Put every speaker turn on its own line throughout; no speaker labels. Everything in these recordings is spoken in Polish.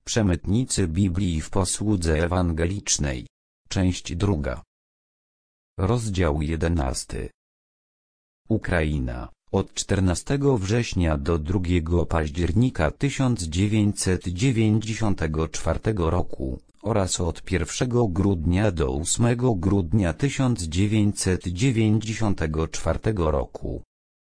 Przemytnicy Biblii w posłudze ewangelicznej. Część 2. Rozdział 11. Ukraina. Od 14 września do 2 października 1994 roku oraz od 1 grudnia do 8 grudnia 1994 roku.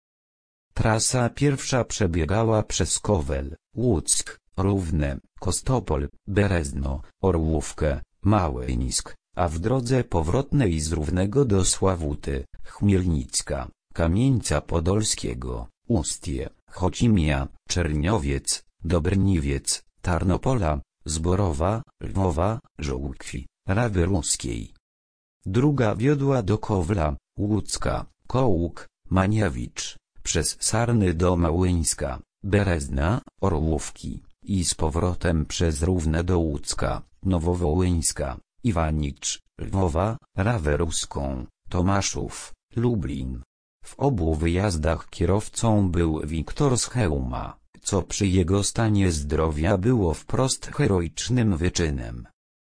Trasa pierwsza przebiegała przez Kowel, Łuck, Równe, Kostopol, Berezno, Orłówkę, Małyńsk, a w drodze powrotnej z Równego do Sławuty, Chmielnicka, Kamieńca Podolskiego, Ustie, Chocimia, Czerniowiec, Dobrniwiec, Tarnopola, Zborowa, Lwowa, Żółkwi, Rawy Ruskiej. Druga wiodła do Kowla, Łucka, Kołuk, Maniewicz, przez Sarny do Małyńska, Berezna, Orłówki i z powrotem przez Równe do Łucka, Nowowołyńska, Iwanicz, Lwowa, Rawę Ruską, Tomaszów, Lublin. W obu wyjazdach kierowcą był Wiktor z Chełma, co przy jego stanie zdrowia było wprost heroicznym wyczynem.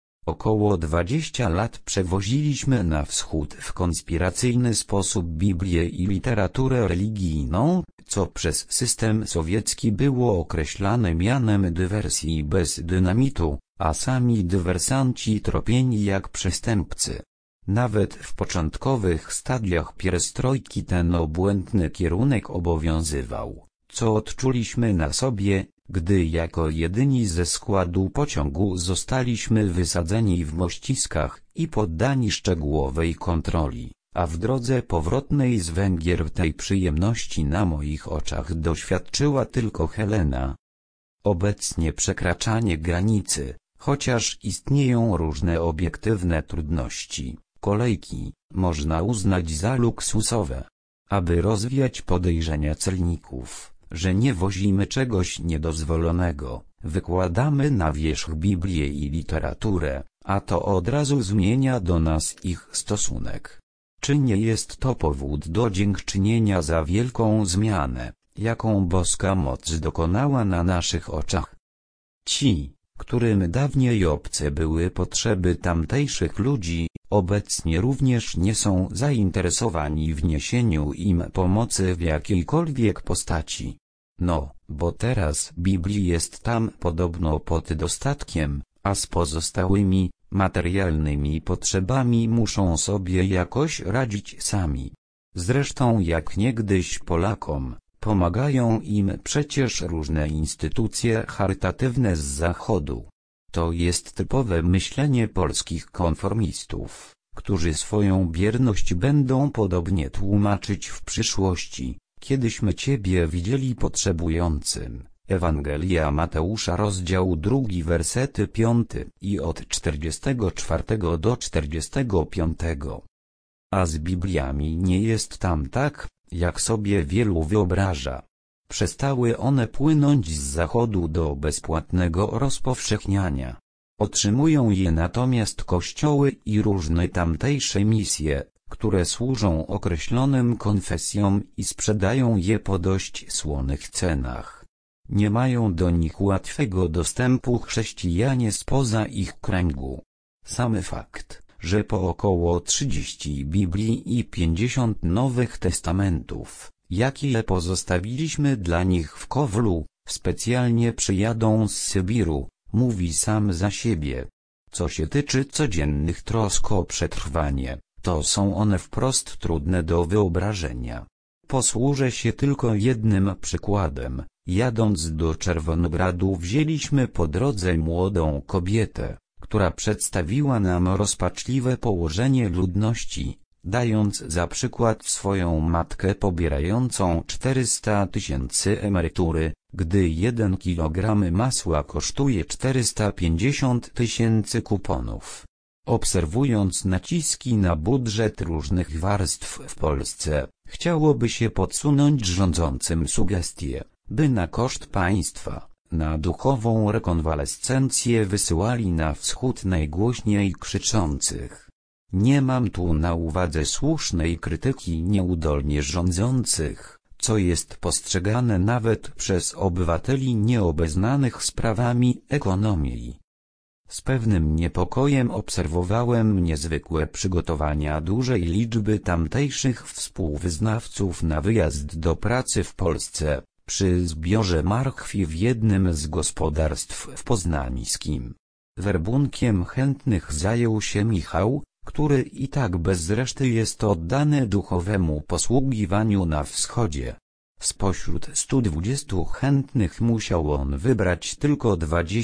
Około 20 lat przewoziliśmy na wschód w konspiracyjny sposób Biblię i literaturę religijną, co przez system sowiecki było określane mianem dywersji bez dynamitu, a sami dywersanci tropieni jak przestępcy. Nawet w początkowych stadiach pierestrojki ten obłędny kierunek obowiązywał, co odczuliśmy na sobie, gdy jako jedyni ze składu pociągu zostaliśmy wysadzeni w Mościskach i poddani szczegółowej kontroli, a w drodze powrotnej z Węgier tej przyjemności na moich oczach doświadczyła tylko Helena. Obecnie przekraczanie granicy, chociaż istnieją różne obiektywne trudności, kolejki, można uznać za luksusowe. Aby rozwiać podejrzenia celników, że nie wozimy czegoś niedozwolonego, wykładamy na wierzch Biblię i literaturę, a to od razu zmienia do nas ich stosunek. Czy nie jest to powód do dziękczynienia za wielką zmianę, jaką boska moc dokonała na naszych oczach? Ci, którym dawniej obce były potrzeby tamtejszych ludzi, obecnie również nie są zainteresowani w niesieniu im pomocy w jakiejkolwiek postaci. No, bo teraz Biblii jest tam podobno pod dostatkiem, a z pozostałymi, materialnymi potrzebami muszą sobie jakoś radzić sami. Zresztą jak niegdyś Polakom, pomagają im przecież różne instytucje charytatywne z Zachodu. To jest typowe myślenie polskich konformistów, którzy swoją bierność będą podobnie tłumaczyć w przyszłości, kiedyśmy Ciebie widzieli potrzebującym. Ewangelia Mateusza rozdział 2 wersety 5 i od 44 do 45. A z Bibliami nie jest tam tak, jak sobie wielu wyobraża. Przestały one płynąć z Zachodu do bezpłatnego rozpowszechniania. Otrzymują je natomiast kościoły i różne tamtejsze misje, które służą określonym konfesjom i sprzedają je po dość słonych cenach. Nie mają do nich łatwego dostępu chrześcijanie spoza ich kręgu. Sam fakt, że po około 30 Biblii i 50 Nowych Testamentów, jakie pozostawiliśmy dla nich w Kowlu, specjalnie przyjadą z Sybiru, mówi sam za siebie. Co się tyczy codziennych trosk o przetrwanie, to są one wprost trudne do wyobrażenia. Posłużę się tylko jednym przykładem. Jadąc do Czerwonogradu wzięliśmy po drodze młodą kobietę, która przedstawiła nam rozpaczliwe położenie ludności, dając za przykład swoją matkę pobierającą 400 000 emerytury, gdy 1 kilogram masła kosztuje 450 000 kuponów. Obserwując naciski na budżet różnych warstw w Polsce, chciałoby się podsunąć rządzącym sugestie, by na koszt państwa, na duchową rekonwalescencję wysyłali na wschód najgłośniej krzyczących. Nie mam tu na uwadze słusznej krytyki nieudolnie rządzących, co jest postrzegane nawet przez obywateli nieobeznanych sprawami ekonomii. Z pewnym niepokojem obserwowałem niezwykłe przygotowania dużej liczby tamtejszych współwyznawców na wyjazd do pracy w Polsce, przy zbiorze marchwi w jednym z gospodarstw w Poznańskim. Werbunkiem chętnych zajął się Michał, który i tak bez reszty jest oddany duchowemu posługiwaniu na wschodzie. Spośród 120 chętnych musiał on wybrać tylko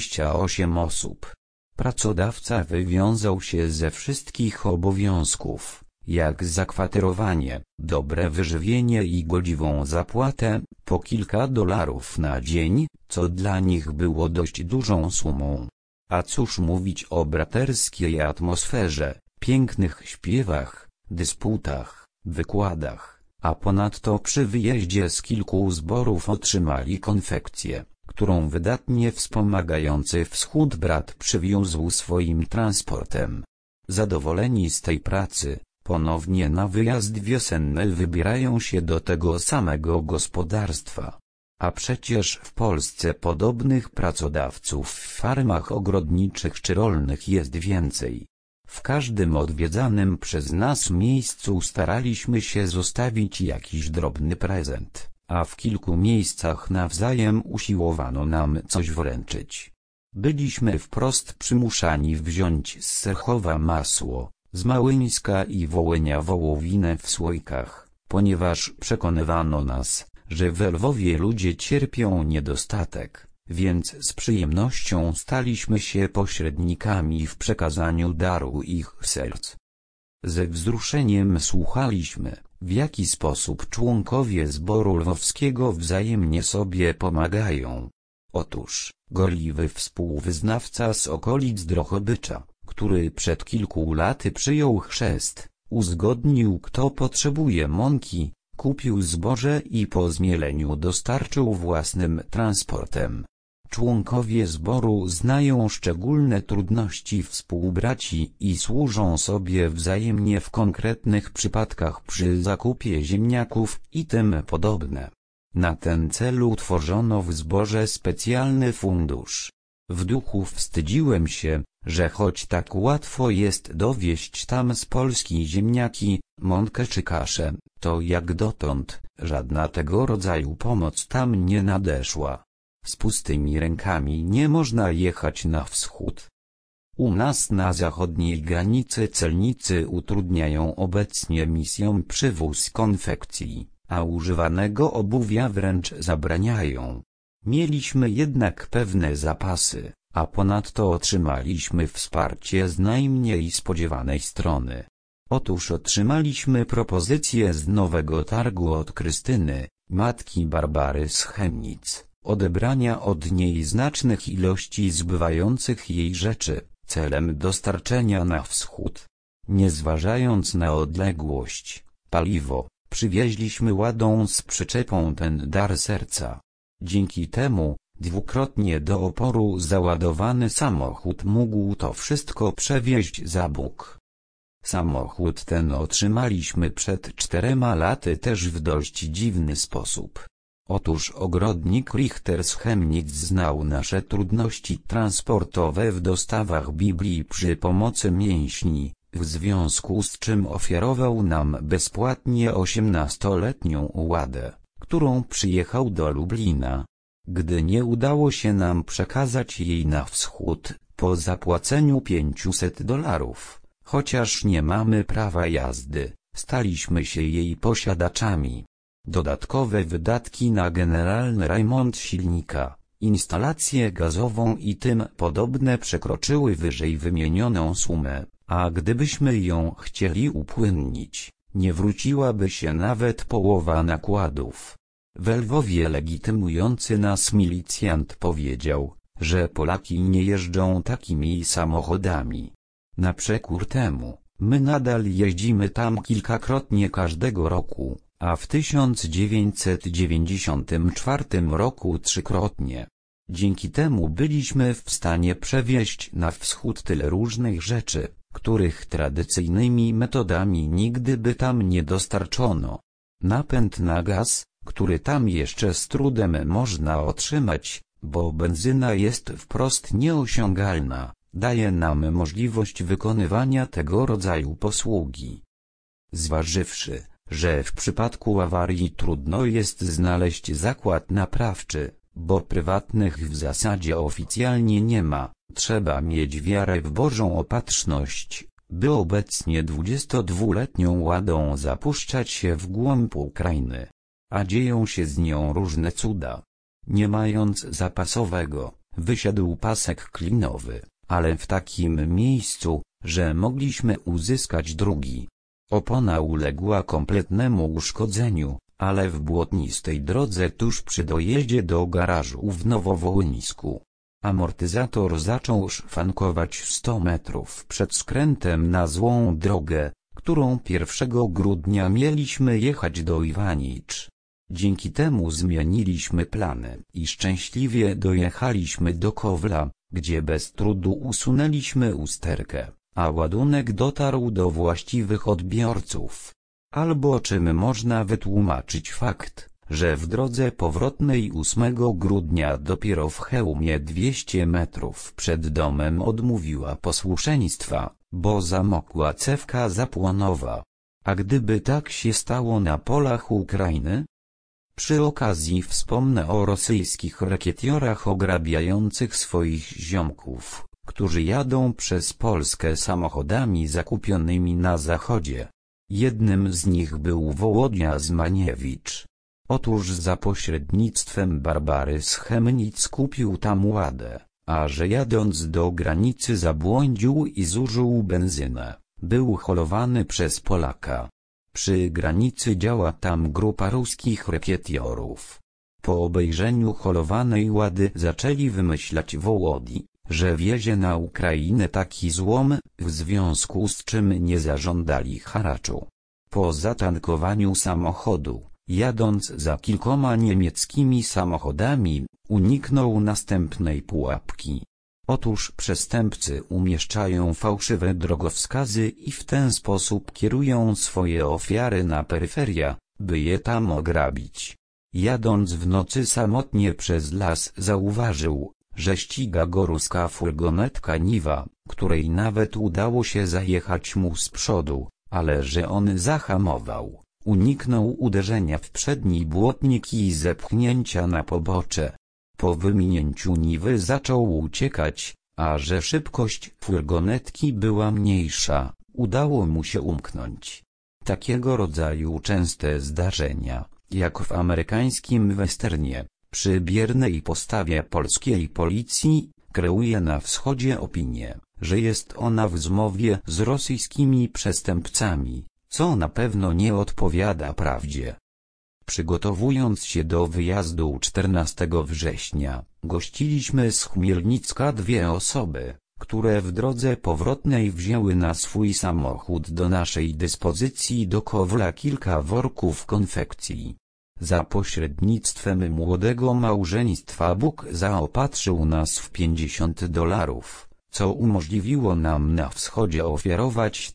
28 osób. Pracodawca wywiązał się ze wszystkich obowiązków, jak zakwaterowanie, dobre wyżywienie i godziwą zapłatę, po kilka dolarów na dzień, co dla nich było dość dużą sumą. A cóż mówić o braterskiej atmosferze, pięknych śpiewach, dysputach, wykładach, a ponadto przy wyjeździe z kilku zborów otrzymali konfekcję, którą wydatnie wspomagający wschód brat przywiózł swoim transportem. Zadowoleni z tej pracy, ponownie na wyjazd wiosenny wybierają się do tego samego gospodarstwa. A przecież w Polsce podobnych pracodawców w farmach ogrodniczych czy rolnych jest więcej. W każdym odwiedzanym przez nas miejscu staraliśmy się zostawić jakiś drobny prezent, a w kilku miejscach nawzajem usiłowano nam coś wręczyć. Byliśmy wprost przymuszani wziąć z Serchowa masło, z Małyńska i Wołynia wołowinę w słoikach, ponieważ przekonywano nas, że we Lwowie ludzie cierpią niedostatek, więc z przyjemnością staliśmy się pośrednikami w przekazaniu daru ich serc. Ze wzruszeniem słuchaliśmy, w jaki sposób członkowie zboru lwowskiego wzajemnie sobie pomagają. Otóż, gorliwy współwyznawca z okolic Drohobycza, który przed kilku laty przyjął chrzest, uzgodnił, kto potrzebuje mąki, kupił zboże i po zmieleniu dostarczył własnym transportem. Członkowie zboru znają szczególne trudności współbraci i służą sobie wzajemnie w konkretnych przypadkach przy zakupie ziemniaków i tym podobne. Na ten cel utworzono w zborze specjalny fundusz. W duchu wstydziłem się, że choć tak łatwo jest dowieźć tam z Polski ziemniaki, mąkę czy kaszę, to jak dotąd żadna tego rodzaju pomoc tam nie nadeszła. Z pustymi rękami nie można jechać na wschód. U nas na zachodniej granicy celnicy utrudniają obecnie misjom przywóz konfekcji, a używanego obuwia wręcz zabraniają. Mieliśmy jednak pewne zapasy, a ponadto otrzymaliśmy wsparcie z najmniej spodziewanej strony. Otóż otrzymaliśmy propozycję z Nowego Targu od Krystyny, matki Barbary z Chemnic, odebrania od niej znacznych ilości zbywających jej rzeczy, celem dostarczenia na wschód. Nie zważając na odległość, paliwo, przywieźliśmy ładą z przyczepą ten dar serca. Dzięki temu, dwukrotnie do oporu załadowany samochód mógł to wszystko przewieźć za Bóg. Samochód ten otrzymaliśmy przed 4 laty też w dość dziwny sposób. Otóż ogrodnik Richter z Chemnic znał nasze trudności transportowe w dostawach Biblii przy pomocy mięśni, w związku z czym ofiarował nam bezpłatnie 18-letnią ładę, którą przyjechał do Lublina. Gdy nie udało się nam przekazać jej na wschód, po zapłaceniu $500, chociaż nie mamy prawa jazdy, staliśmy się jej posiadaczami. Dodatkowe wydatki na generalny remont silnika, instalację gazową i tym podobne przekroczyły wyżej wymienioną sumę, a gdybyśmy ją chcieli upłynnić, nie wróciłaby się nawet połowa nakładów. W Lwowie legitymujący nas milicjant powiedział, że Polaki nie jeżdżą takimi samochodami. Na przekór temu, my nadal jeździmy tam kilkakrotnie każdego roku, a w 1994 roku 3-krotnie. Dzięki temu byliśmy w stanie przewieźć na wschód tyle różnych rzeczy, których tradycyjnymi metodami nigdy by tam nie dostarczono. Napęd na gaz, który tam jeszcze z trudem można otrzymać, bo benzyna jest wprost nieosiągalna, daje nam możliwość wykonywania tego rodzaju posługi. Zważywszy, że w przypadku awarii trudno jest znaleźć zakład naprawczy, bo prywatnych w zasadzie oficjalnie nie ma, trzeba mieć wiarę w Bożą opatrzność, by obecnie 22-letnią Ładą zapuszczać się w głąb Ukrainy. A dzieją się z nią różne cuda. Nie mając zapasowego, wysiadł pasek klinowy, ale w takim miejscu, że mogliśmy uzyskać drugi. Opona uległa kompletnemu uszkodzeniu, ale w błotnistej drodze tuż przy dojeździe do garażu w Nowowołyńsku. Amortyzator zaczął szwankować 100 metrów przed skrętem na złą drogę, którą 1 grudnia mieliśmy jechać do Iwanicz. Dzięki temu zmieniliśmy plany i szczęśliwie dojechaliśmy do Kowla, gdzie bez trudu usunęliśmy usterkę, a ładunek dotarł do właściwych odbiorców. Albo czym można wytłumaczyć fakt, że w drodze powrotnej 8 grudnia dopiero w Chełmie 200 metrów przed domem odmówiła posłuszeństwa, bo zamokła cewka zapłonowa. A gdyby tak się stało na polach Ukrainy? Przy okazji wspomnę o rosyjskich rakietiorach ograbiających swoich ziomków, którzy jadą przez Polskę samochodami zakupionymi na zachodzie. Jednym z nich był Wołodia Zmaniewicz. Otóż za pośrednictwem Barbary z Chemnic kupił tam Ładę, a że jadąc do granicy zabłądził i zużył benzynę, był holowany przez Polaka. Przy granicy działa tam grupa ruskich rakietiorów. Po obejrzeniu holowanej Łady zaczęli wymyślać Wołodzi, że wiezie na Ukrainę taki złom, w związku z czym nie zażądali haraczu. Po zatankowaniu samochodu, jadąc za kilkoma niemieckimi samochodami, uniknął następnej pułapki. Otóż przestępcy umieszczają fałszywe drogowskazy i w ten sposób kierują swoje ofiary na peryferia, by je tam ograbić. Jadąc w nocy samotnie przez las zauważył, że ściga go ruska furgonetka Niwa, której nawet udało się zajechać mu z przodu, ale że on zahamował, uniknął uderzenia w przedni błotnik i zepchnięcia na pobocze. Po wyminięciu Niwy zaczął uciekać, a że szybkość furgonetki była mniejsza, udało mu się umknąć. Takiego rodzaju częste zdarzenia, jak w amerykańskim westernie, przy biernej postawie polskiej policji, kreuje na wschodzie opinię, że jest ona w zmowie z rosyjskimi przestępcami, co na pewno nie odpowiada prawdzie. Przygotowując się do wyjazdu 14 września, gościliśmy z Chmielnicka 2 osoby, które w drodze powrotnej wzięły na swój samochód do naszej dyspozycji do Kowla kilka worków konfekcji. Za pośrednictwem młodego małżeństwa Bóg zaopatrzył nas w $50, co umożliwiło nam na wschodzie ofiarować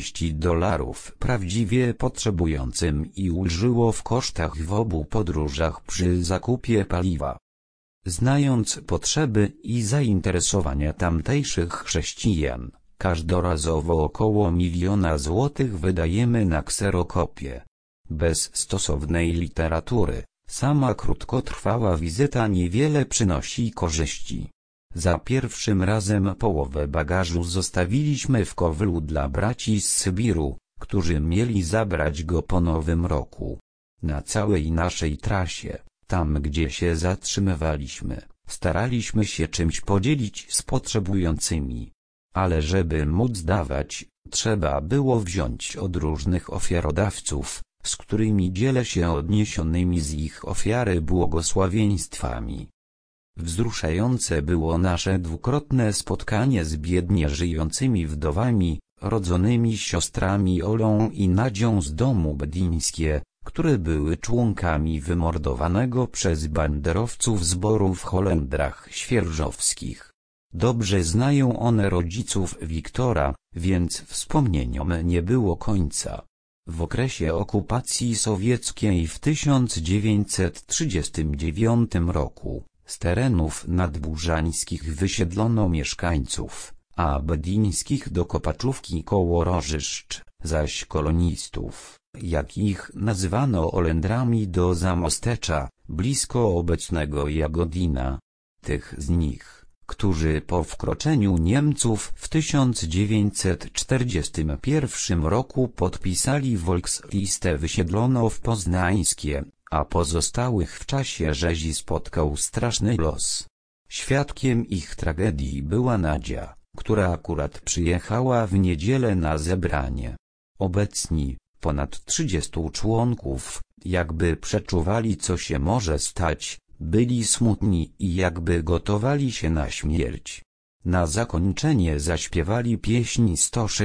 $30 prawdziwie potrzebującym i ulżyło w kosztach w obu podróżach przy zakupie paliwa. Znając potrzeby i zainteresowania tamtejszych chrześcijan, każdorazowo około $1 000 000 wydajemy na kserokopie. Bez stosownej literatury, sama krótkotrwała wizyta niewiele przynosi korzyści. Za pierwszym razem połowę bagażu zostawiliśmy w Kowlu dla braci z Sybiru, którzy mieli zabrać go po Nowym Roku. Na całej naszej trasie, tam gdzie się zatrzymywaliśmy, staraliśmy się czymś podzielić z potrzebującymi. Ale żeby móc dawać, trzeba było wziąć od różnych ofiarodawców, z którymi dzielę się odniesionymi z ich ofiary błogosławieństwami. Wzruszające było nasze dwukrotne spotkanie z biednie żyjącymi wdowami, rodzonymi siostrami Olą i Nadzią z domu Bedińskie, które były członkami wymordowanego przez banderowców zboru w Holendrach Świerżowskich. Dobrze znają one rodziców Wiktora, więc wspomnieniom nie było końca. W okresie okupacji sowieckiej w 1939 roku z terenów nadburzańskich wysiedlono mieszkańców, a bedyńskich do Kopaczówki koło Rożyszcz, zaś kolonistów, jak ich nazywano Olendrami, do Zamostecza, blisko obecnego Jagodina. Tych z nich, którzy po wkroczeniu Niemców w 1941 roku podpisali Volkslistę, wysiedlono w Poznańskie, a pozostałych w czasie rzezi spotkał straszny los. Świadkiem ich tragedii była Nadzia, która akurat przyjechała w niedzielę na zebranie. Obecni, ponad 30 członków, jakby przeczuwali, co się może stać, byli smutni i jakby gotowali się na śmierć. Na zakończenie zaśpiewali pieśń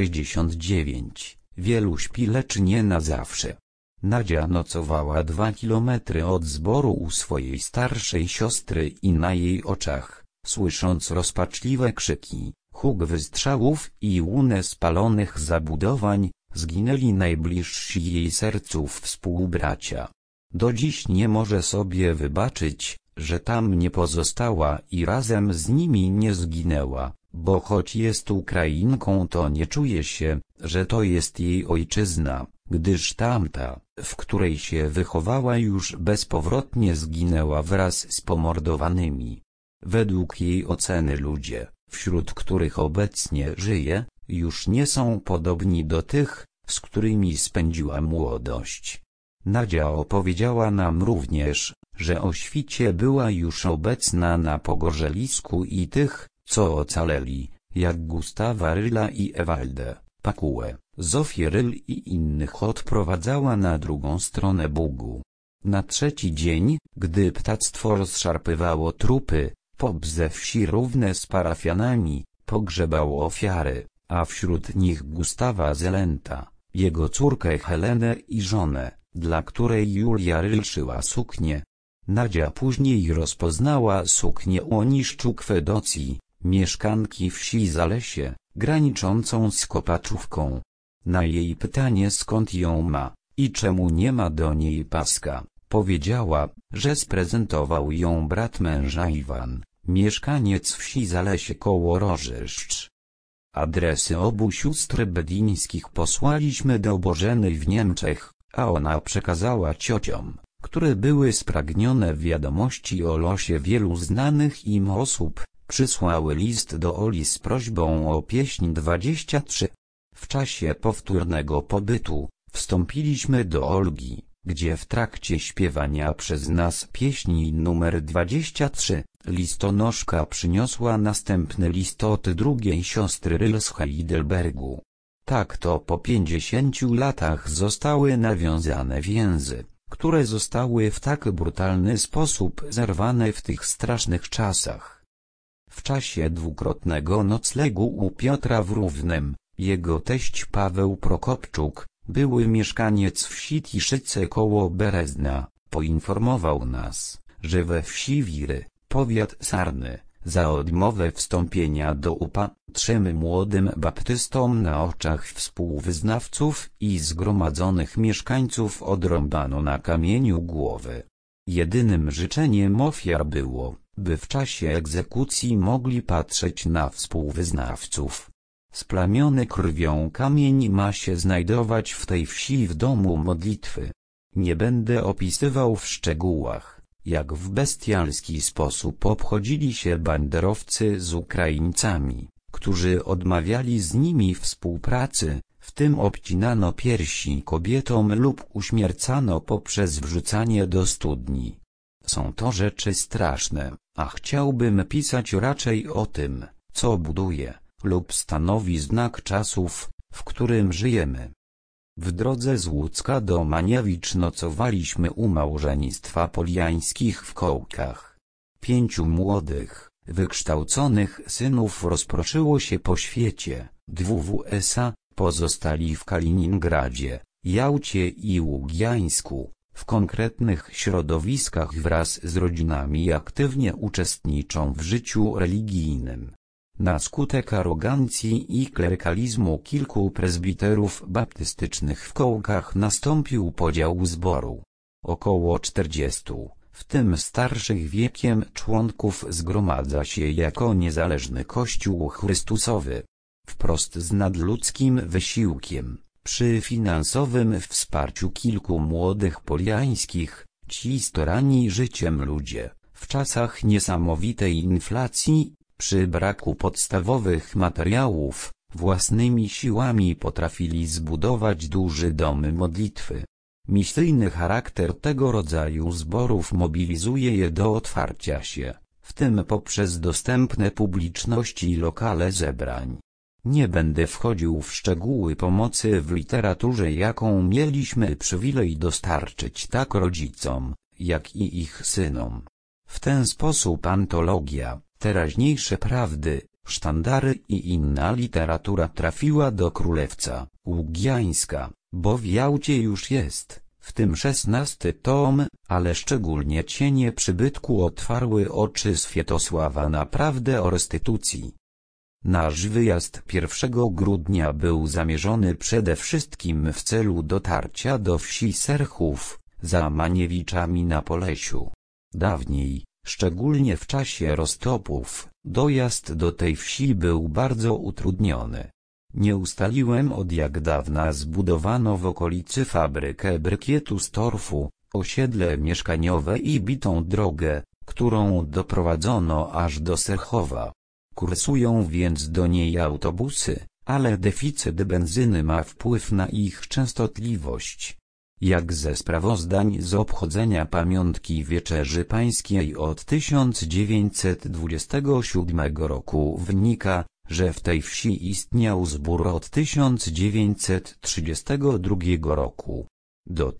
169, wielu śpi, lecz nie na zawsze. Nadzia nocowała 2 kilometry od zboru u swojej starszej siostry i na jej oczach, słysząc rozpaczliwe krzyki, huk wystrzałów i łunę spalonych zabudowań, zginęli najbliżsi jej sercu współbracia. Do dziś nie może sobie wybaczyć, że tam nie pozostała i razem z nimi nie zginęła, bo choć jest Ukrainką, to nie czuje się, że to jest jej ojczyzna, gdyż tamta, w której się wychowała, już bezpowrotnie zginęła wraz z pomordowanymi. Według jej oceny ludzie, wśród których obecnie żyje, już nie są podobni do tych, z którymi spędziła młodość. Nadzia opowiedziała nam również, że o świcie była już obecna na Pogorzelisku i tych, co ocaleli, jak Gustawa Ryla i Ewaldę Pakułę, Zofię Ryl i innych odprowadzała na drugą stronę Bugu. Na trzeci dzień, gdy ptactwo rozszarpywało trupy, pop ze wsi równe z parafianami pogrzebał ofiary, a wśród nich Gustawa Zelenta, jego córkę Helenę i żonę, dla której Julia Ryl szyła suknię. Nadzia później rozpoznała suknię u Oniszczuk Fedocji, mieszkanki wsi Zalesie, graniczącą z Kopaczówką. Na jej pytanie, skąd ją ma i czemu nie ma do niej paska, powiedziała, że sprezentował ją brat męża Iwan, mieszkaniec wsi Zalesie koło Rożyszcz. Adresy obu sióstr bedyńskich posłaliśmy do Bożeny w Niemczech, a ona przekazała ciociom, które były spragnione wiadomości o losie wielu znanych im osób, przysłały list do Oli z prośbą o pieśń 23. W czasie powtórnego pobytu, wstąpiliśmy do Olgi, gdzie w trakcie śpiewania przez nas pieśni numer 23, listonoszka przyniosła następny list od drugiej siostry Ryl z Heidelbergu. Tak to po 50 latach zostały nawiązane więzy, które zostały w tak brutalny sposób zerwane w tych strasznych czasach. W czasie dwukrotnego noclegu u Piotra w Równem, jego teść Paweł Prokopczuk, były mieszkaniec wsi Tiszyce koło Berezna, poinformował nas, że we wsi Wiry, powiat Sarny, za odmowę wstąpienia do UPA, 3 młodym baptystom na oczach współwyznawców i zgromadzonych mieszkańców odrąbano na kamieniu głowy. Jedynym życzeniem ofiar było, by w czasie egzekucji mogli patrzeć na współwyznawców. Splamiony krwią kamień ma się znajdować w tej wsi w domu modlitwy. Nie będę opisywał w szczegółach, jak w bestialski sposób obchodzili się banderowcy z Ukraińcami, którzy odmawiali z nimi współpracy, w tym obcinano piersi kobietom lub uśmiercano poprzez wrzucanie do studni. Są to rzeczy straszne, a chciałbym pisać raczej o tym, co buduje lub stanowi znak czasów, w którym żyjemy. W drodze z Łódzka do Maniewicz nocowaliśmy u małżeństwa Poliańskich w Kołkach. 5 młodych, wykształconych synów rozproszyło się po świecie, 2 w USA, pozostali w Kaliningradzie, Jałcie i Ługiańsku. W konkretnych środowiskach wraz z rodzinami aktywnie uczestniczą w życiu religijnym. Na skutek arogancji i klerykalizmu kilku prezbiterów baptystycznych w Kołkach nastąpił podział zboru. Około 40, w tym starszych wiekiem członków zgromadza się jako niezależny Kościół Chrystusowy. Wprost z nadludzkim wysiłkiem, przy finansowym wsparciu kilku młodych poliańskich, ci starani życiem ludzie, w czasach niesamowitej inflacji, przy braku podstawowych materiałów, własnymi siłami potrafili zbudować duży dom modlitwy. Misyjny charakter tego rodzaju zborów mobilizuje je do otwarcia się, w tym poprzez dostępne publiczności lokale zebrań. Nie będę wchodził w szczegóły pomocy w literaturze, jaką mieliśmy przywilej dostarczyć tak rodzicom, jak i ich synom. W ten sposób antologia, teraźniejsze prawdy, sztandary i inna literatura trafiła do Królewca Ługiańska, bo w Jałcie już jest, w tym 16 tom, ale szczególnie cienie przybytku otwarły oczy Światosława na prawdę o restytucji. Nasz wyjazd 1 grudnia był zamierzony przede wszystkim w celu dotarcia do wsi Serchów, za Maniewiczami na Polesiu. Dawniej, szczególnie w czasie roztopów, dojazd do tej wsi był bardzo utrudniony. Nie ustaliłem, od jak dawna zbudowano w okolicy fabrykę brykietu z torfu, osiedle mieszkaniowe i bitą drogę, którą doprowadzono aż do Serchowa. Kursują więc do niej autobusy, ale deficyt benzyny ma wpływ na ich częstotliwość. Jak ze sprawozdań z obchodzenia pamiątki Wieczerzy Pańskiej od 1927 roku wynika, że w tej wsi istniał zbór od 1932 roku. Do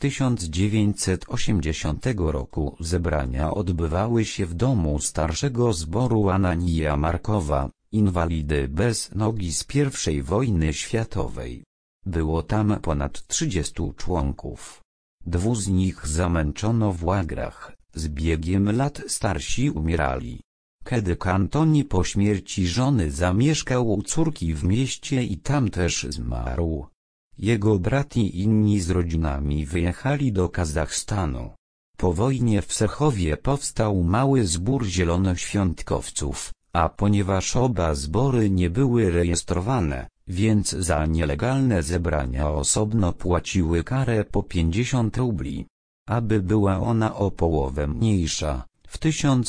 1980 roku zebrania odbywały się w domu starszego zboru Ananija Markowa, inwalidy bez nogi z I wojny światowej. Było tam ponad 30 członków. 2 z nich zamęczono w łagrach, z biegiem lat starsi umierali. Kiedy Antoni po śmierci żony zamieszkał u córki w mieście i tam też zmarł. Jego brat i inni z rodzinami wyjechali do Kazachstanu. Po wojnie w Serchowie powstał mały zbór zielonoświątkowców, a ponieważ oba zbory nie były rejestrowane, więc za nielegalne zebrania osobno płaciły karę po 50 rubli. Aby była ona o połowę mniejsza, w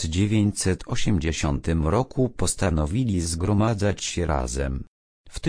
1980 roku postanowili zgromadzać się razem. W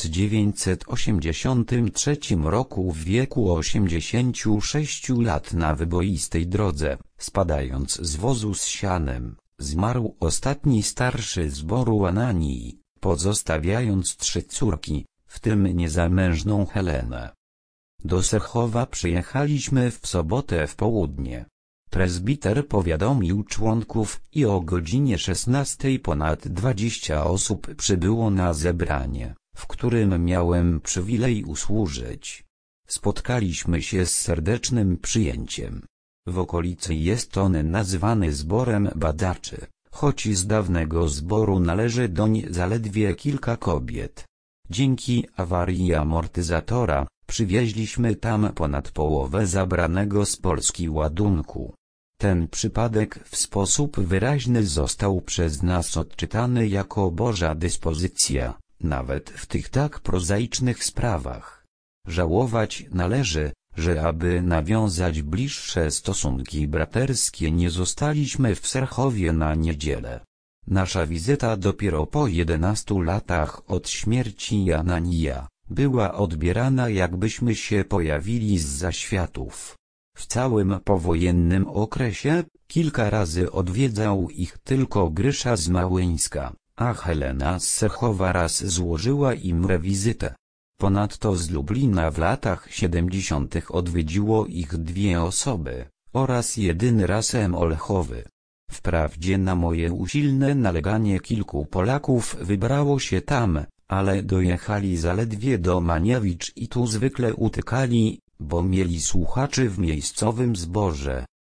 1983 roku w wieku 86 lat na wyboistej drodze, spadając z wozu z sianem, zmarł ostatni starszy zboru Ananii, pozostawiając 3 córki, w tym niezamężną Helenę. Do Serchowa przyjechaliśmy w sobotę w południe. Prezbiter powiadomił członków i o godzinie 16 ponad 20 osób przybyło na zebranie, w którym miałem przywilej usłużyć. Spotkaliśmy się z serdecznym przyjęciem. W okolicy jest on nazywany zborem badaczy, choć z dawnego zboru należy doń zaledwie kilka kobiet. Dzięki awarii amortyzatora, przywieźliśmy tam ponad połowę zabranego z Polski ładunku. Ten przypadek w sposób wyraźny został przez nas odczytany jako Boża dyspozycja, nawet w tych tak prozaicznych sprawach. Żałować należy, że aby nawiązać bliższe stosunki braterskie nie zostaliśmy w Serchowie na niedzielę. Nasza wizyta dopiero po 11 latach od śmierci Ananija była odbierana, jakbyśmy się pojawili zza światów. W całym powojennym okresie kilka razy odwiedzał ich tylko Grysza z Małeńska, a Helena z Serchowa raz złożyła im wizytę. Ponadto z Lublina w latach 70. odwiedziło ich 2 osoby, oraz jedyny raz M. Olchowy. Wprawdzie na moje usilne naleganie kilku Polaków wybrało się tam, ale dojechali zaledwie do Maniewicz i tu zwykle utykali, bo mieli słuchaczy w miejscowym zborze.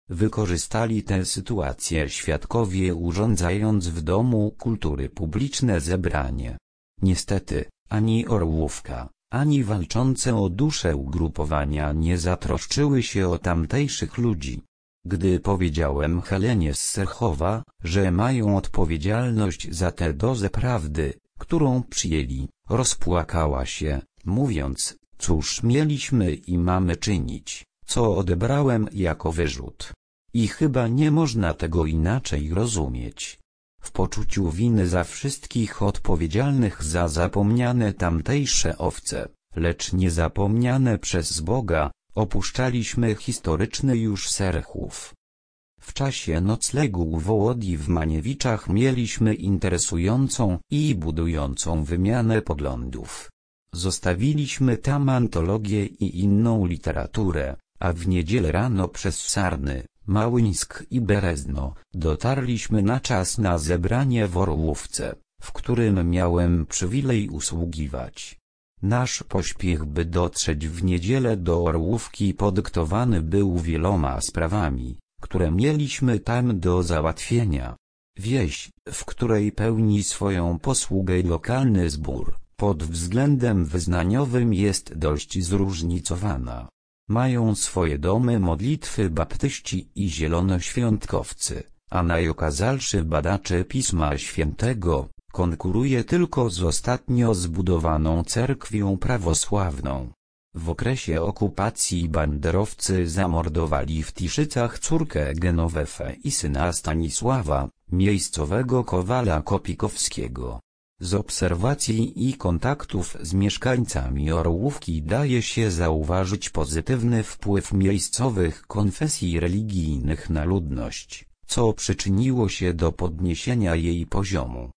Wykorzystali tę sytuację świadkowie, urządzając w Domu Kultury publiczne zebranie. Niestety, ani Orłówka, ani walczące o duszę ugrupowania nie zatroszczyły się o tamtejszych ludzi. Gdy powiedziałem Helenie z Serchowa, że mają odpowiedzialność za tę dozę prawdy, którą przyjęli, rozpłakała się, mówiąc: cóż mieliśmy i mamy czynić, co odebrałem jako wyrzut. I chyba nie można tego inaczej rozumieć. W poczuciu winy za wszystkich odpowiedzialnych za zapomniane tamtejsze owce, lecz niezapomniane przez Boga, opuszczaliśmy historyczny już Serchów. W czasie noclegu u Wołodzi w Maniewiczach mieliśmy interesującą i budującą wymianę poglądów. Zostawiliśmy tam antologię i inną literaturę, a w niedzielę rano przez Sarny, Małyńsk i Berezno dotarliśmy na czas na zebranie w Orłówce, w którym miałem przywilej usługiwać. Nasz pośpiech, by dotrzeć w niedzielę do Orłówki, podyktowany był wieloma sprawami, które mieliśmy tam do załatwienia. Wieś, w której pełni swoją posługę lokalny zbór, pod względem wyznaniowym jest dość zróżnicowana. Mają swoje domy modlitwy baptyści i zielonoświątkowcy, a najokazalszy badacze Pisma Świętego konkuruje tylko z ostatnio zbudowaną cerkwią prawosławną. W okresie okupacji banderowcy zamordowali w Tiszycach córkę Genowefę i syna Stanisława, miejscowego kowala kopikowskiego. Z obserwacji i kontaktów z mieszkańcami Orłówki daje się zauważyć pozytywny wpływ miejscowych konfesji religijnych na ludność, co przyczyniło się do podniesienia jej poziomu.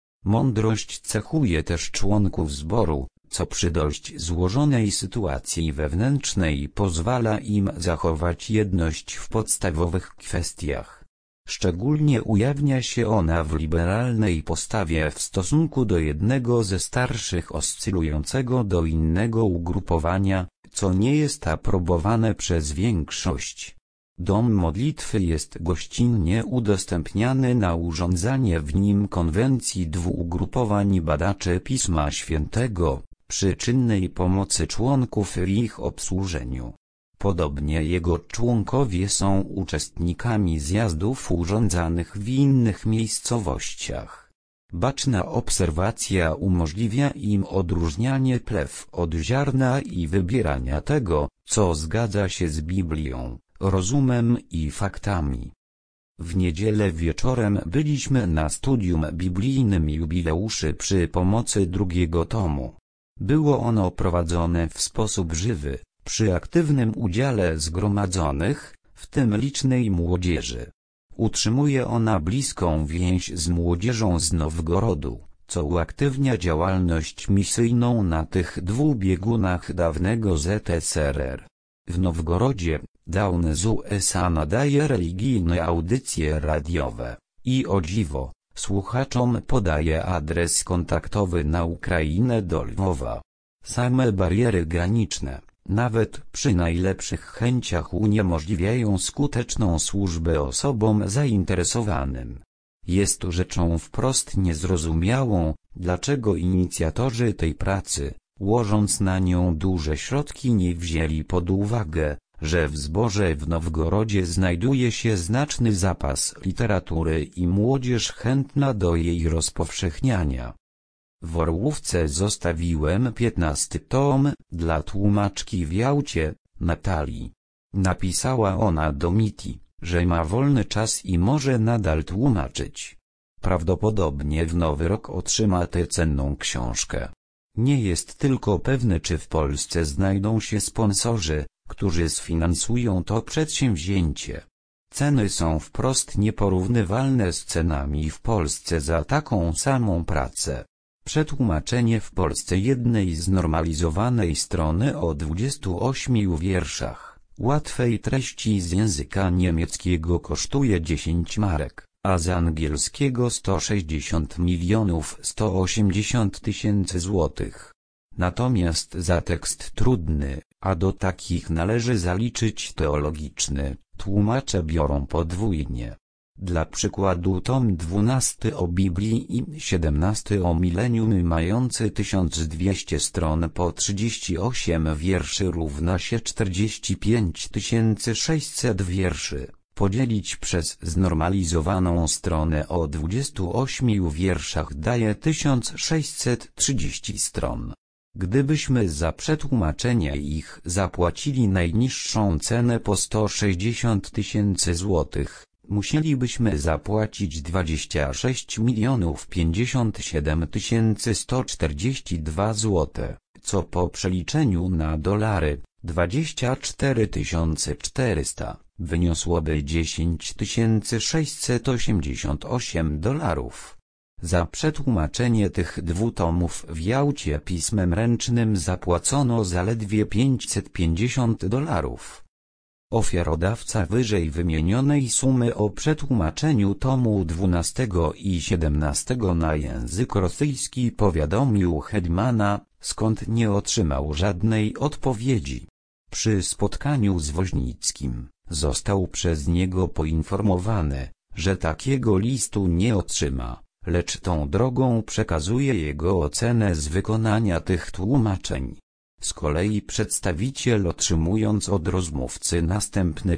Mądrość cechuje też członków zboru, co przy dość złożonej sytuacji wewnętrznej pozwala im zachować jedność w podstawowych kwestiach. Szczególnie ujawnia się ona w liberalnej postawie w stosunku do jednego ze starszych oscylującego do innego ugrupowania, co nie jest aprobowane przez większość. Dom modlitwy jest gościnnie udostępniany na urządzanie w nim konwencji dwóch ugrupowań badaczy Pisma Świętego, przy czynnej pomocy członków w ich obsłużeniu. Podobnie jego członkowie są uczestnikami zjazdów urządzanych w innych miejscowościach. Baczna obserwacja umożliwia im odróżnianie plew od ziarna i wybierania tego, co zgadza się z Biblią, rozumem i faktami. W niedzielę wieczorem byliśmy na studium biblijnym jubileuszy przy pomocy drugiego tomu. Było ono prowadzone w sposób żywy, przy aktywnym udziale zgromadzonych, w tym licznej młodzieży. Utrzymuje ona bliską więź z młodzieżą z Nowgorodu, co uaktywnia działalność misyjną na tych dwóch biegunach dawnego ZSRR. W Nowgorodzie Dawn z USA nadaje religijne audycje radiowe i, o dziwo, słuchaczom podaje adres kontaktowy na Ukrainę do Lwowa. Same bariery graniczne, nawet przy najlepszych chęciach, uniemożliwiają skuteczną służbę osobom zainteresowanym. Jest rzeczą wprost niezrozumiałą, dlaczego inicjatorzy tej pracy, łożąc na nią duże środki, nie wzięli pod uwagę, że w zborze w Nowgorodzie znajduje się znaczny zapas literatury i młodzież chętna do jej rozpowszechniania. W Orłówce zostawiłem 15 tom dla tłumaczki w Jałcie, Natalii. Napisała ona do Miti, że ma wolny czas i może nadal tłumaczyć. Prawdopodobnie w Nowy Rok otrzyma tę cenną książkę. Nie jest tylko pewne, czy w Polsce znajdą się sponsorzy, którzy sfinansują to przedsięwzięcie. Ceny są wprost nieporównywalne z cenami w Polsce za taką samą pracę. Przetłumaczenie w Polsce jednej znormalizowanej strony o 28 wierszach, łatwej treści z języka niemieckiego kosztuje 10 marek, a z angielskiego 160 180 000 złotych. Natomiast za tekst trudny, a do takich należy zaliczyć teologiczny, tłumacze biorą podwójnie. Dla przykładu tom 12 o Biblii i 17 o milenium mający 1200 stron po 38 wierszy równa się 45 600 wierszy, podzielić przez znormalizowaną stronę o 28 wierszach daje 1630 stron. Gdybyśmy za przetłumaczenie ich zapłacili najniższą cenę po 160 000 złotych, musielibyśmy zapłacić 26 057 142 zł, co po przeliczeniu na dolary, 24 400, wyniosłoby 10 688 dolarów. Za przetłumaczenie tych 2 tomów w Jałcie pismem ręcznym zapłacono zaledwie 550 dolarów. Ofiarodawca wyżej wymienionej sumy o przetłumaczeniu tomu 12 i 17 na język rosyjski powiadomił hetmana, skąd nie otrzymał żadnej odpowiedzi. Przy spotkaniu z Woźnickim został przez niego poinformowany, że takiego listu nie otrzyma, lecz tą drogą przekazuje jego ocenę z wykonania tych tłumaczeń. Z kolei przedstawiciel, otrzymując od rozmówcy następny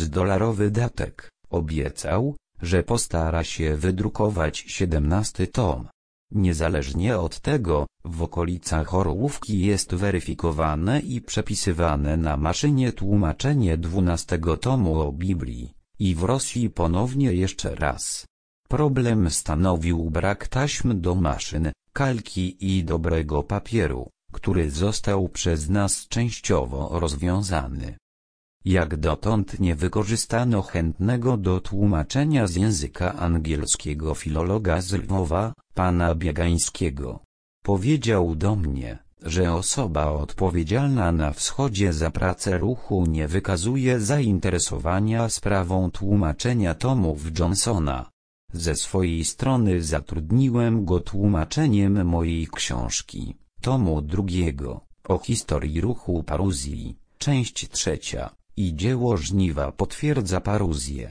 $1000 datek, obiecał, że postara się wydrukować 17 tom. Niezależnie od tego, w okolicach Orłówki jest weryfikowane i przepisywane na maszynie tłumaczenie 12 tomu o Biblii, i w Rosji ponownie jeszcze raz. Problem stanowił brak taśm do maszyn, kalki i dobrego papieru, który został przez nas częściowo rozwiązany. Jak dotąd nie wykorzystano chętnego do tłumaczenia z języka angielskiego filologa z Lwowa, pana Biegańskiego. Powiedział do mnie, że osoba odpowiedzialna na wschodzie za pracę ruchu nie wykazuje zainteresowania sprawą tłumaczenia tomów Johnsona. Ze swojej strony zatrudniłem go tłumaczeniem mojej książki, tomu 2, o historii ruchu paruzji, część 3, i dzieło Żniwa potwierdza paruzję.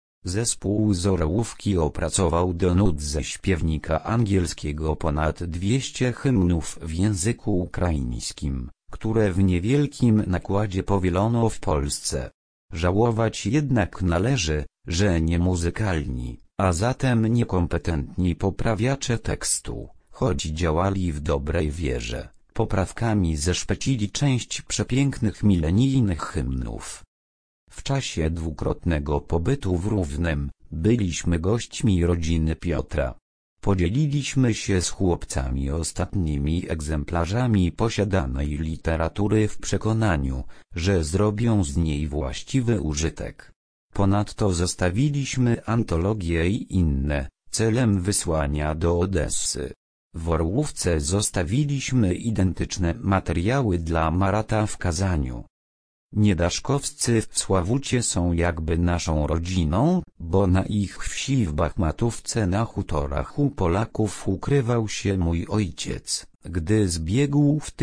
Zespół z Orłówki opracował do nut ze śpiewnika angielskiego ponad 200 hymnów w języku ukraińskim, które w niewielkim nakładzie powielono w Polsce. Żałować jednak należy, że nie muzykalni, a zatem niekompetentni poprawiacze tekstu, choć działali w dobrej wierze, poprawkami zeszpecili część przepięknych milenijnych hymnów. W czasie dwukrotnego pobytu w Równem, byliśmy gośćmi rodziny Piotra. Podzieliliśmy się z chłopcami ostatnimi egzemplarzami posiadanej literatury w przekonaniu, że zrobią z niej właściwy użytek. Ponadto zostawiliśmy antologie i inne, celem wysłania do Odessy. W Orłówce zostawiliśmy identyczne materiały dla Marata w Kazaniu. Niedaszkowscy w Sławucie są jakby naszą rodziną, bo na ich wsi w Bachmatówce na hutorach u Polaków ukrywał się mój ojciec, gdy zbiegł w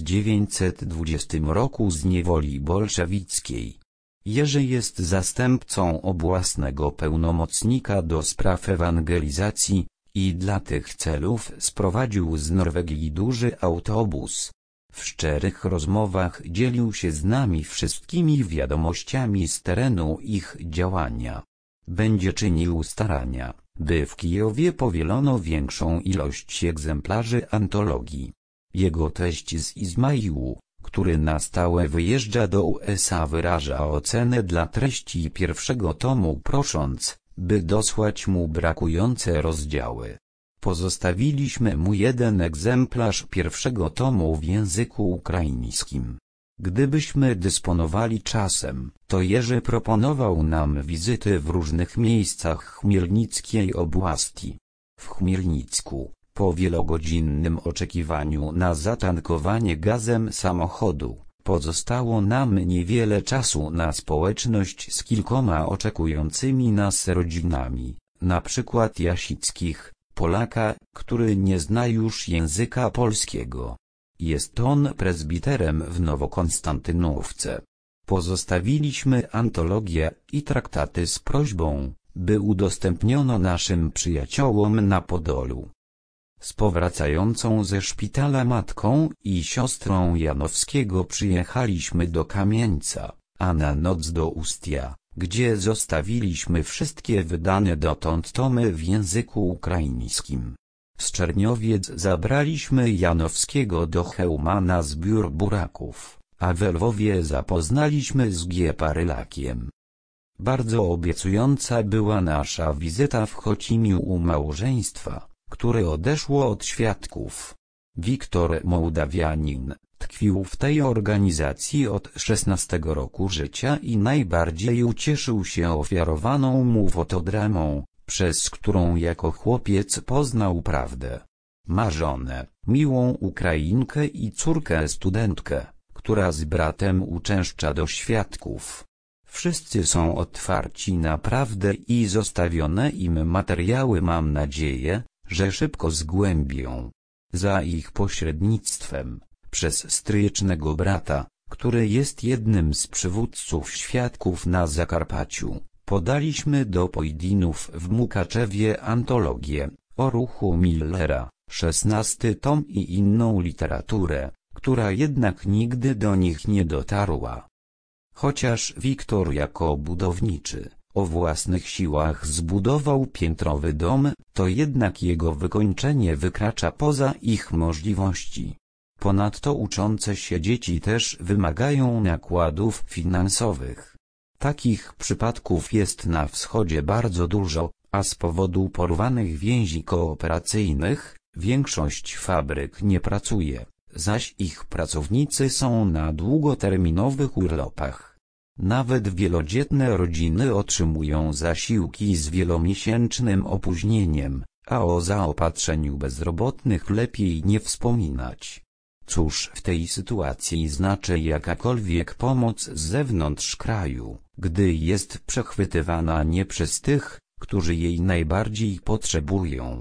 1920 roku z niewoli bolszewickiej. Jerzy jest zastępcą obłasnego pełnomocnika do spraw ewangelizacji i dla tych celów sprowadził z Norwegii duży autobus. W szczerych rozmowach dzielił się z nami wszystkimi wiadomościami z terenu ich działania. Będzie czynił starania, by w Kijowie powielono większą ilość egzemplarzy antologii. Jego teść z Izmaiłu, który na stałe wyjeżdża do USA, wyraża ocenę dla treści pierwszego tomu, prosząc, by dosłać mu brakujące rozdziały. Pozostawiliśmy mu jeden egzemplarz pierwszego tomu w języku ukraińskim. Gdybyśmy dysponowali czasem, to Jerzy proponował nam wizyty w różnych miejscach chmielnickiej oblasti. W Chmielnicku, po wielogodzinnym oczekiwaniu na zatankowanie gazem samochodu, pozostało nam niewiele czasu na społeczność z kilkoma oczekującymi nas rodzinami, na przykład Jasickich, Polaka, który nie zna już języka polskiego. Jest on prezbiterem w Nowokonstantynówce. Pozostawiliśmy antologie i traktaty z prośbą, by udostępniono naszym przyjaciołom na Podolu. Z powracającą ze szpitala matką i siostrą Janowskiego przyjechaliśmy do Kamieńca, a na noc do Ustia, gdzie zostawiliśmy wszystkie wydane dotąd tomy w języku ukraińskim. Z Czerniowiec zabraliśmy Janowskiego do Chełma na zbiór buraków, a w Lwowie zapoznaliśmy z G. Parylakiem. Bardzo obiecująca była nasza wizyta w Chocimiu u małżeństwa, które odeszło od świadków. Wiktor Mołdawianin tkwił w tej organizacji od 16 roku życia i najbardziej ucieszył się ofiarowaną mu fotodramą, przez którą jako chłopiec poznał prawdę. Ma żonę, miłą Ukrainkę i córkę studentkę, która z bratem uczęszcza do świadków. Wszyscy są otwarci na prawdę i zostawione im materiały mam nadzieję, że szybko zgłębią. Za ich pośrednictwem, przez stryjecznego brata, który jest jednym z przywódców świadków na Zakarpaciu, podaliśmy do pojedynów w Mukaczewie antologię o ruchu Millera, 16 tom i inną literaturę, która jednak nigdy do nich nie dotarła. Chociaż Wiktor jako budowniczy o własnych siłach zbudował piętrowy dom, to jednak jego wykończenie wykracza poza ich możliwości. Ponadto uczące się dzieci też wymagają nakładów finansowych. Takich przypadków jest na wschodzie bardzo dużo, a z powodu porwanych więzi kooperacyjnych, większość fabryk nie pracuje, zaś ich pracownicy są na długoterminowych urlopach. Nawet wielodzietne rodziny otrzymują zasiłki z wielomiesięcznym opóźnieniem, a o zaopatrzeniu bezrobotnych lepiej nie wspominać. Cóż w tej sytuacji znaczy jakakolwiek pomoc z zewnątrz kraju, gdy jest przechwytywana nie przez tych, którzy jej najbardziej potrzebują.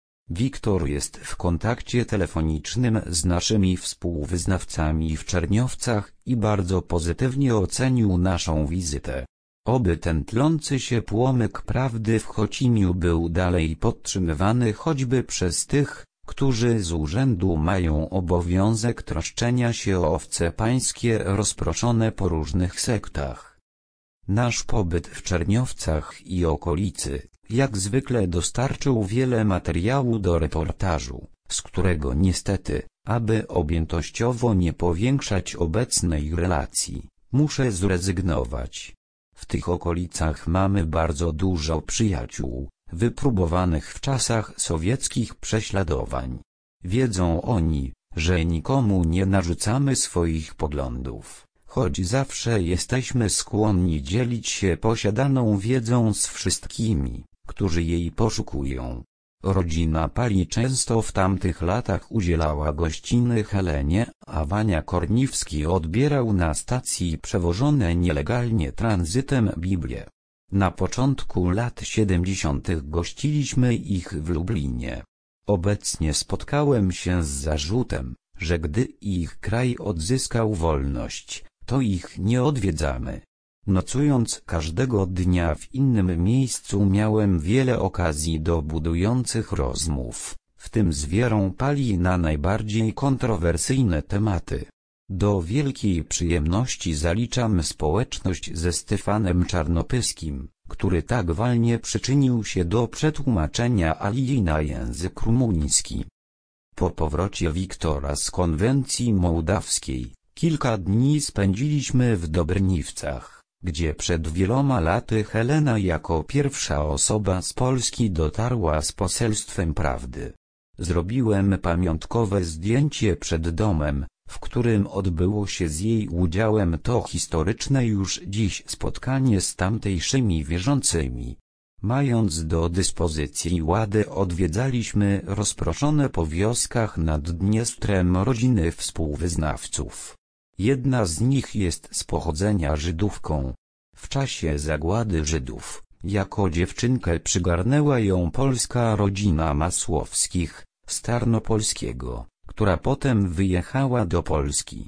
Wiktor jest w kontakcie telefonicznym z naszymi współwyznawcami w Czerniowcach i bardzo pozytywnie ocenił naszą wizytę. Oby ten tlący się płomyk prawdy w Chocimiu był dalej podtrzymywany choćby przez tych, którzy z urzędu mają obowiązek troszczenia się o owce pańskie rozproszone po różnych sektach. Nasz pobyt w Czerniowcach i okolicy, jak zwykle dostarczył wiele materiału do reportażu, z którego niestety, aby objętościowo nie powiększać obecnej relacji, muszę zrezygnować. W tych okolicach mamy bardzo dużo przyjaciół, wypróbowanych w czasach sowieckich prześladowań. Wiedzą oni, że nikomu nie narzucamy swoich poglądów, choć zawsze jesteśmy skłonni dzielić się posiadaną wiedzą z wszystkimi, którzy jej poszukują. Rodzina Pali często w tamtych latach udzielała gościny Helenie, a Wania Korniwski odbierał na stacji przewożone nielegalnie tranzytem Biblię. Na początku lat 70. gościliśmy ich w Lublinie. Obecnie spotkałem się z zarzutem, że gdy ich kraj odzyskał wolność, to ich nie odwiedzamy. Nocując każdego dnia w innym miejscu miałem wiele okazji do budujących rozmów, w tym z Wierą Pali na najbardziej kontrowersyjne tematy. Do wielkiej przyjemności zaliczam społeczność ze Stefanem Czarnopyskim, który tak walnie przyczynił się do przetłumaczenia Alii na język rumuński. Po powrocie Wiktora z konwencji mołdawskiej, kilka dni spędziliśmy w Dobrniwcach, gdzie przed wieloma laty Helena jako pierwsza osoba z Polski dotarła z poselstwem prawdy. Zrobiłem pamiątkowe zdjęcie przed domem, w którym odbyło się z jej udziałem to historyczne już dziś spotkanie z tamtejszymi wierzącymi. Mając do dyspozycji łady odwiedzaliśmy rozproszone po wioskach nad Dniestrem rodziny współwyznawców. Jedna z nich jest z pochodzenia Żydówką. W czasie zagłady Żydów, jako dziewczynkę przygarnęła ją polska rodzina Masłowskich, z Tarnopolskiego, która potem wyjechała do Polski.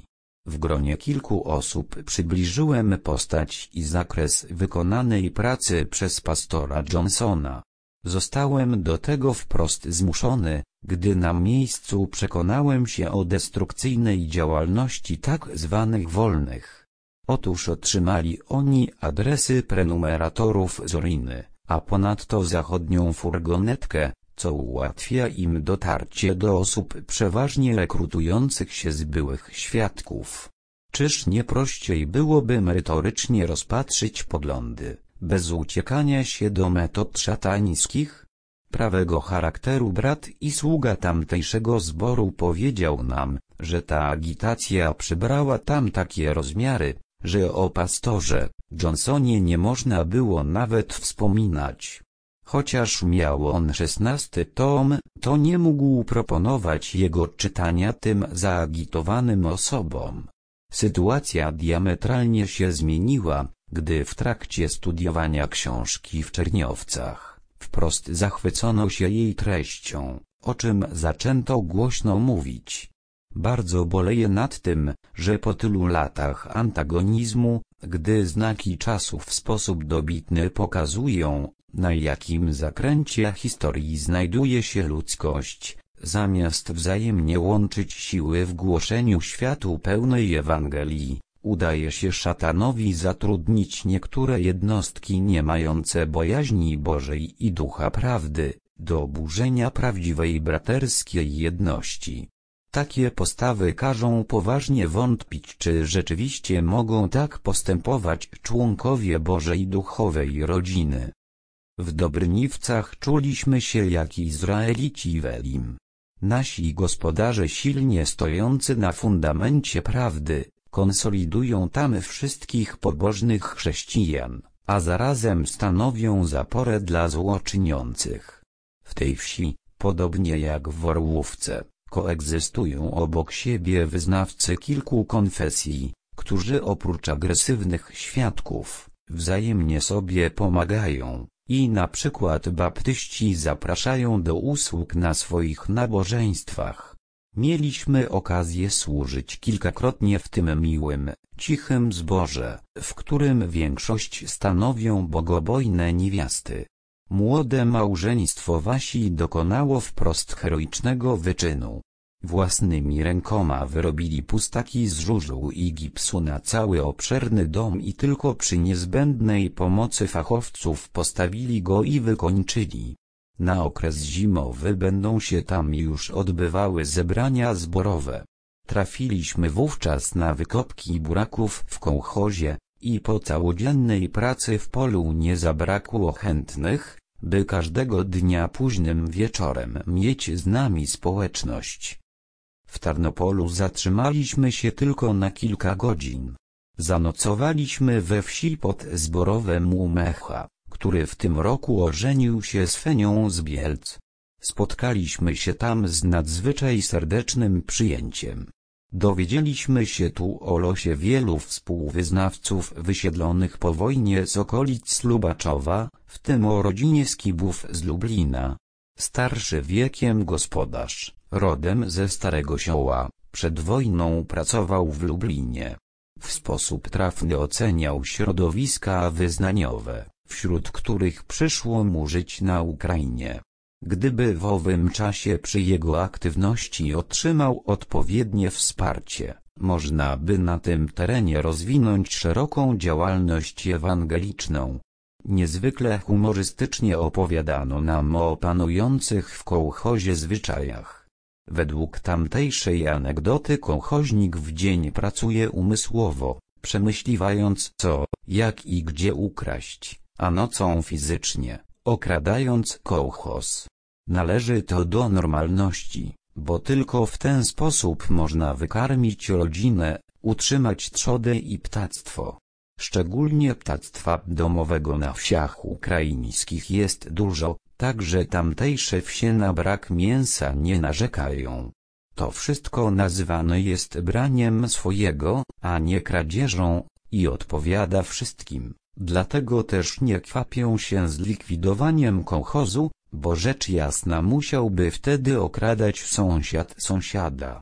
W gronie kilku osób przybliżyłem postać i zakres wykonanej pracy przez pastora Johnsona. Zostałem do tego wprost zmuszony, gdy na miejscu przekonałem się o destrukcyjnej działalności tak zwanych wolnych. Otóż otrzymali oni adresy prenumeratorów z Oriny, a ponadto zachodnią furgonetkę, co ułatwia im dotarcie do osób przeważnie rekrutujących się z byłych świadków. Czyż nie prościej byłoby merytorycznie rozpatrzyć poglądy, bez uciekania się do metod szatańskich? Prawego charakteru brat i sługa tamtejszego zboru powiedział nam, że ta agitacja przybrała tam takie rozmiary, że o pastorze Johnsonie nie można było nawet wspominać. Chociaż miał on 16 tom, to nie mógł proponować jego czytania tym zaagitowanym osobom. Sytuacja diametralnie się zmieniła, gdy w trakcie studiowania książki w Czerniowcach wprost zachwycono się jej treścią, o czym zaczęto głośno mówić. Bardzo boleję nad tym, że po tylu latach antagonizmu, gdy znaki czasu w sposób dobitny pokazują, na jakim zakręcie historii znajduje się ludzkość, zamiast wzajemnie łączyć siły w głoszeniu światu pełnej Ewangelii, udaje się szatanowi zatrudnić niektóre jednostki nie mające bojaźni Bożej i ducha prawdy, do burzenia prawdziwej braterskiej jedności. Takie postawy każą poważnie wątpić, czy rzeczywiście mogą tak postępować członkowie Bożej duchowej rodziny. W Dobrniwcach czuliśmy się jak Izraelici w Elim. Nasi gospodarze silnie stojący na fundamencie prawdy, konsolidują tam wszystkich pobożnych chrześcijan, a zarazem stanowią zaporę dla złoczyniących. W tej wsi, podobnie jak w Orłówce, koegzystują obok siebie wyznawcy kilku konfesji, którzy oprócz agresywnych świadków, wzajemnie sobie pomagają, i na przykład baptyści zapraszają do usług na swoich nabożeństwach. Mieliśmy okazję służyć kilkakrotnie w tym miłym, cichym zborze, w którym większość stanowią bogobojne niewiasty. Młode małżeństwo Wasi dokonało wprost heroicznego wyczynu. Własnymi rękoma wyrobili pustaki z żużlu i gipsu na cały obszerny dom i tylko przy niezbędnej pomocy fachowców postawili go i wykończyli. Na okres zimowy będą się tam już odbywały zebrania zborowe. Trafiliśmy wówczas na wykopki buraków w kołchozie, i po całodziennej pracy w polu nie zabrakło chętnych, by każdego dnia późnym wieczorem mieć z nami społeczność. W Tarnopolu zatrzymaliśmy się tylko na kilka godzin. Zanocowaliśmy we wsi pod zborowem Łumecha, który w tym roku ożenił się z Fenią z Bielc. Spotkaliśmy się tam z nadzwyczaj serdecznym przyjęciem. Dowiedzieliśmy się tu o losie wielu współwyznawców wysiedlonych po wojnie z okolic Lubaczowa, w tym o rodzinie Skibów z Lublina. Starszy wiekiem gospodarz, rodem ze Starego Sioła, przed wojną pracował w Lublinie. W sposób trafny oceniał środowiska wyznaniowe, wśród których przyszło mu żyć na Ukrainie. Gdyby w owym czasie przy jego aktywności otrzymał odpowiednie wsparcie, można by na tym terenie rozwinąć szeroką działalność ewangeliczną. Niezwykle humorystycznie opowiadano nam o panujących w kołchozie zwyczajach. Według tamtejszej anegdoty kołchoźnik w dzień pracuje umysłowo, przemyśliwając co, jak i gdzie ukraść, a nocą fizycznie, okradając kołchoz. Należy to do normalności, bo tylko w ten sposób można wykarmić rodzinę, utrzymać trzodę i ptactwo. Szczególnie ptactwa domowego na wsiach ukraińskich jest dużo, tak że tamtejsze wsie na brak mięsa nie narzekają. To wszystko nazywane jest braniem swojego, a nie kradzieżą, i odpowiada wszystkim. Dlatego też nie kwapią się z likwidowaniem kołchozu, bo rzecz jasna musiałby wtedy okradać sąsiad sąsiada.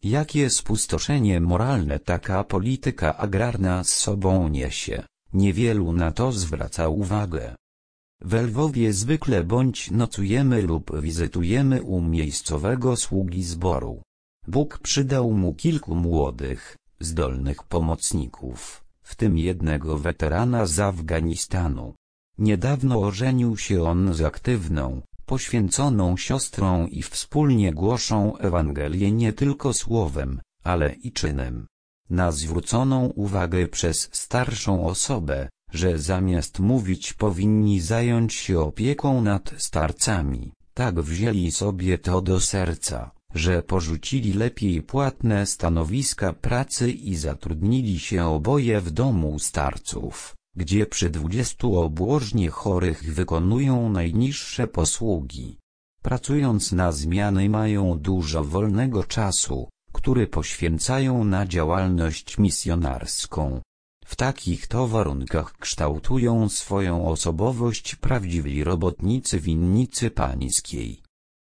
Jakie spustoszenie moralne taka polityka agrarna z sobą niesie, niewielu na to zwraca uwagę. W Lwowie zwykle bądź nocujemy lub wizytujemy u miejscowego sługi zboru. Bóg przydał mu kilku młodych, zdolnych pomocników, w tym jednego weterana z Afganistanu. Niedawno ożenił się on z aktywną, poświęconą siostrą i wspólnie głoszą Ewangelię nie tylko słowem, ale i czynem. Na zwróconą uwagę przez starszą osobę, że zamiast mówić powinni zająć się opieką nad starcami, tak wzięli sobie to do serca, że porzucili lepiej płatne stanowiska pracy i zatrudnili się oboje w domu starców, gdzie przy 20 obłożnie chorych wykonują najniższe posługi. Pracując na zmiany mają dużo wolnego czasu, który poświęcają na działalność misjonarską. W takich to warunkach kształtują swoją osobowość prawdziwi robotnicy winnicy pańskiej.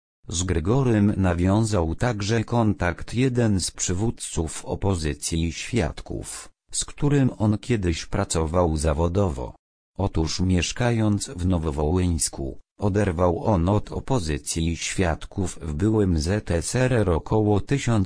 Z Gregorym nawiązał także kontakt jeden z przywódców opozycji świadków, z którym on kiedyś pracował zawodowo. Otóż mieszkając w Nowowołyńsku, oderwał on od opozycji świadków w byłym ZSRR około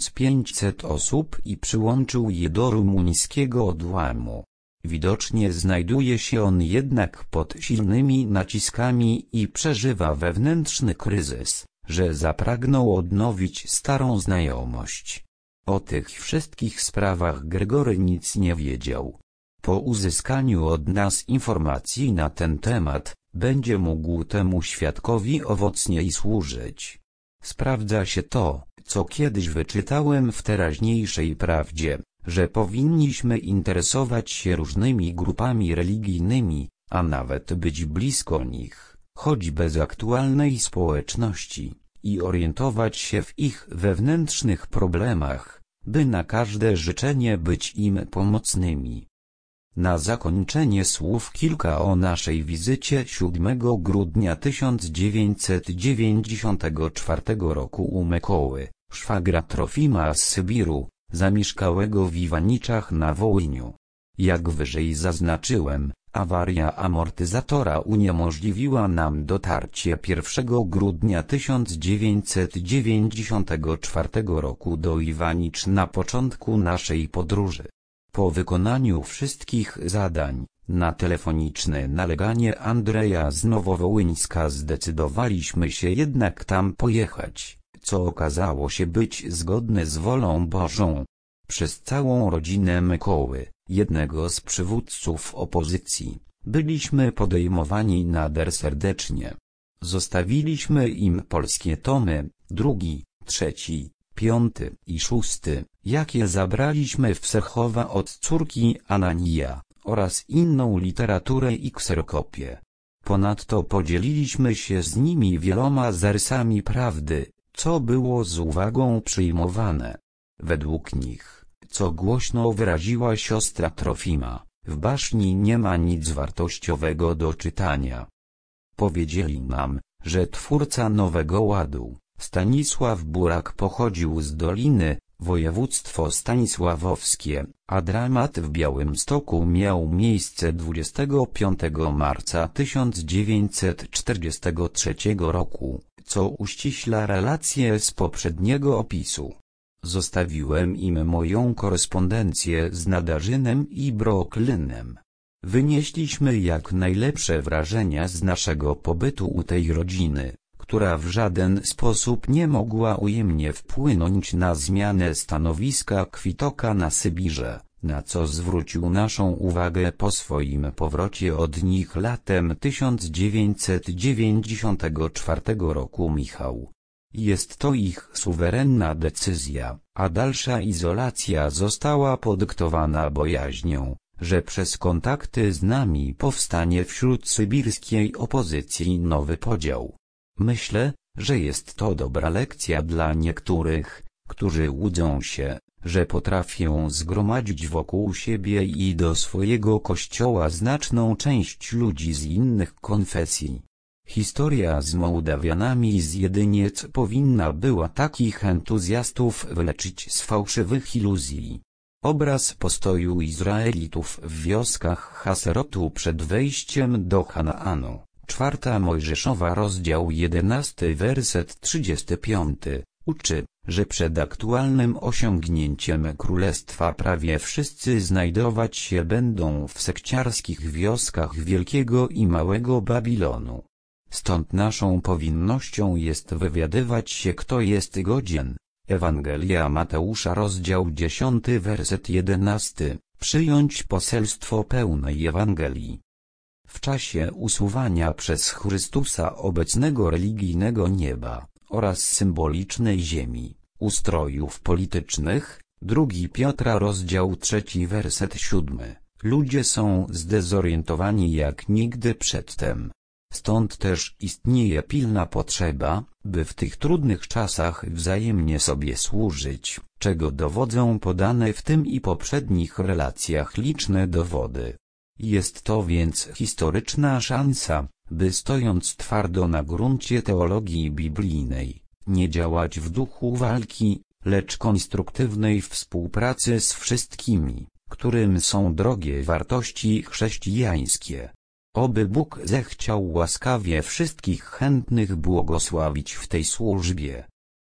1500 osób i przyłączył je do rumuńskiego odłamu. Widocznie znajduje się on jednak pod silnymi naciskami i przeżywa wewnętrzny kryzys, że zapragnął odnowić starą znajomość. O tych wszystkich sprawach Gregory nic nie wiedział. Po uzyskaniu od nas informacji na ten temat, będzie mógł temu świadkowi owocniej służyć. Sprawdza się to, co kiedyś wyczytałem w teraźniejszej prawdzie, że powinniśmy interesować się różnymi grupami religijnymi, a nawet być blisko nich, choć bez aktualnej społeczności, i orientować się w ich wewnętrznych problemach, by na każde życzenie być im pomocnymi. Na zakończenie słów kilka o naszej wizycie 7 grudnia 1994 roku u Mykoły, szwagra Trofima z Sybiru, zamieszkałego w Iwaniczach na Wołyniu. Jak wyżej zaznaczyłem, awaria amortyzatora uniemożliwiła nam dotarcie 1 grudnia 1994 roku do Iwanicz na początku naszej podróży. Po wykonaniu wszystkich zadań, na telefoniczne naleganie Andrzeja z Nowowołyńska zdecydowaliśmy się jednak tam pojechać, co okazało się być zgodne z wolą Bożą. Przez całą rodzinę Mykoły, jednego z przywódców opozycji, byliśmy podejmowani nader serdecznie. Zostawiliśmy im polskie tomy, 2, 3, 5 i 6, jakie zabraliśmy w Serchowa od córki Anania, oraz inną literaturę i kserokopię. Ponadto podzieliliśmy się z nimi wieloma zarysami prawdy, co było z uwagą przyjmowane. Według nich, co głośno wyraziła siostra Trofima, w baszni nie ma nic wartościowego do czytania. Powiedzieli nam, że twórca Nowego Ładu, Stanisław Burak, pochodził z Doliny, województwo stanisławowskie, a dramat w Białymstoku miał miejsce 25 marca 1943 roku, co uściśla relacje z poprzedniego opisu. Zostawiłem im moją korespondencję z Nadarzynem i Brooklynem. Wynieśliśmy jak najlepsze wrażenia z naszego pobytu u tej rodziny, która w żaden sposób nie mogła ujemnie wpłynąć na zmianę stanowiska Kwitoka na Sybirze, na co zwrócił naszą uwagę po swoim powrocie od nich latem 1994 roku Michał. Jest to ich suwerenna decyzja, a dalsza izolacja została podyktowana bojaźnią, że przez kontakty z nami powstanie wśród sybirskiej opozycji nowy podział. Myślę, że jest to dobra lekcja dla niektórych, którzy łudzą się, że potrafią zgromadzić wokół siebie i do swojego kościoła znaczną część ludzi z innych konfesji. Historia z Mołdawianami z Jedyniec powinna była takich entuzjastów wyleczyć z fałszywych iluzji. Obraz postoju Izraelitów w wioskach Haserotu przed wejściem do Kanaanu. 4 Mojżeszowa rozdział 11 werset 35 uczy, że przed aktualnym osiągnięciem królestwa prawie wszyscy znajdować się będą w sekciarskich wioskach Wielkiego i Małego Babilonu. Stąd naszą powinnością jest wywiadywać się, kto jest godzien. Ewangelia Mateusza rozdział 10 werset 11, przyjąć poselstwo pełnej Ewangelii. W czasie usuwania przez Chrystusa obecnego religijnego nieba oraz symbolicznej ziemi, ustrojów politycznych, 2 Piotra rozdział 3 werset 7, ludzie są zdezorientowani jak nigdy przedtem. Stąd też istnieje pilna potrzeba, by w tych trudnych czasach wzajemnie sobie służyć, czego dowodzą podane w tym i poprzednich relacjach liczne dowody. Jest to więc historyczna szansa, by stojąc twardo na gruncie teologii biblijnej, nie działać w duchu walki, lecz konstruktywnej współpracy z wszystkimi, którym są drogie wartości chrześcijańskie. Oby Bóg zechciał łaskawie wszystkich chętnych błogosławić w tej służbie.